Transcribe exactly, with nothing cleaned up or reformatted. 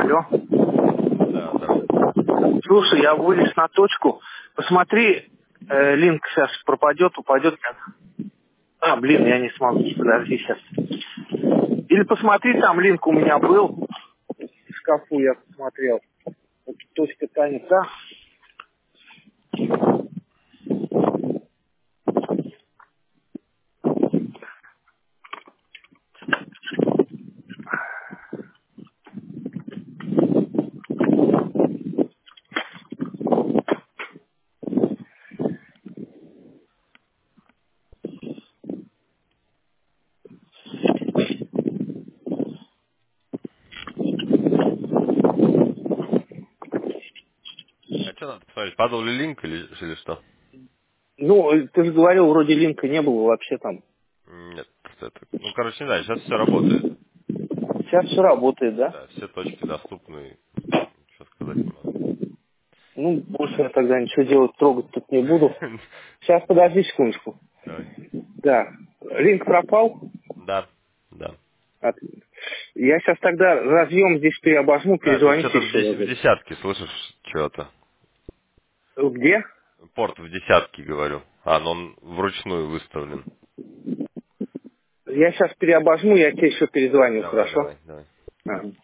Алло. Да, здравствуйте. Слушай, я вылез на точку. Посмотри, э, линк сейчас пропадет, упадет. А, блин, я не смогу. Подожди сейчас. Или посмотри, там линк у меня был. В шкафу я посмотрел. Вот точка тянет, да? А что надо посмотреть? Падал ли линк или, или что? Ну, ты же говорил, вроде линка не было вообще там. Нет, просто это... Ну, короче, не знаю, сейчас все работает. Сейчас все работает, да? Да, все точки доступны. Ничего сказать не могу. Ну, больше я тогда ничего делать, трогать тут не буду. Сейчас, подожди секундочку. Давай. Да. Линк пропал. Да, да. От- Я сейчас тогда разъем здесь переобожму, Да, тут перезвоните что-то в, еще дес- в разок. десятке, слышишь, что-то. Где? Порт в десятке, говорю. А, но он вручную выставлен. Я сейчас переобожму, я тебе еще перезвоню, Давай, хорошо? давай, давай. Ага.